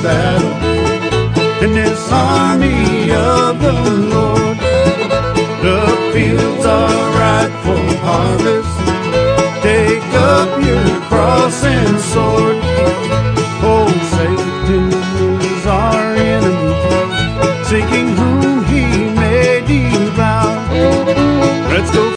battle in this army of the Lord. The fields are